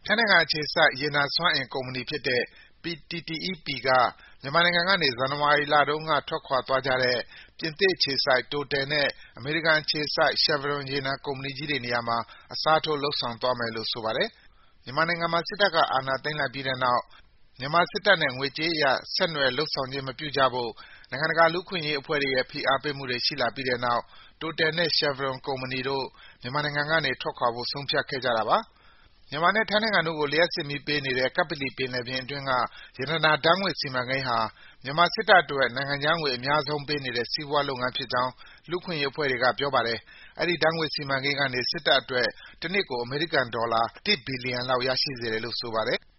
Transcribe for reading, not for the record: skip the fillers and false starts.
ထိုင်းနိုင်ငံအခြေစိုက် ရေနံစွမ်းအင်ကုမ္ပဏီဖြစ်တဲ့ PTTEP က မြန်မာနိုင်ငံကနေ ဇန်နဝါရီလတုန်းက ထွက်ခွာသွားကြတဲ့ ပြင်သစ်အခြေစိုက် Total နဲ့ အမေရိကန်အခြေစိုက် Chevron ရေနံကုမ္ပဏီကြီးတွေနေရာမှာ အစားထိုး လုပ်ဆောင်သွားမယ်လို့ ဆိုပါတယ်။ မြန်မာနိုင်ငံမှာ စစ်တပ်က အာဏာသိမ်းလိုက်ပြီးတဲ့နောက် မြန်မာစစ်တပ်နဲ့ ငွေကြေးအရ ဆက်နွယ် လုပ်ဆောင်ခြင်းမပြုကြဖို့ နိုင်ငံတကာ လူ့အခွင့်အရေးအဖွဲ့တွေရဲ့ ဖိအားပေးမှုတွေ ရှိလာပြီးတဲ့နောက် Total နဲ့ Chevron ကုမ္ပဏီတို့ မြန်မာနိုင်ငံကနေ ထွက်ခွာဖို့ ဆုံးဖြတ်ခဲ့ကြတာပါ။ မြန်မာနဲ့ ထိုင်းနိုင်ငံတို့ကို လျှပ်စစ်မီးပေးနေတဲ့ ကပ္ပလီပင်လယ်ပြင်အတွင်းက ရတနာဓါတ်ငွေ့စီမံကိန်းဟာ မြန်မာစစ်တပ်အတွက် နိုင်ငံခြားငွေ အများဆုံးပေးနေတဲ့ စီးပွားလုပ်ငန်းဖြစ်ကြောင်း လူ့အခွင့်အရေးအဖွဲ့တွေက ပြောပါတယ်။ အဲဒီ ဓါတ်ငွေ့စီမံကိန်းကနေ စစ်တပ်အတွက် တနှစ်ကို အမေရိကန်ဒေါ်လာ ၁ ဘီလီယံလောက် ရရှိစေတယ်လို့ ဆိုပါတယ်။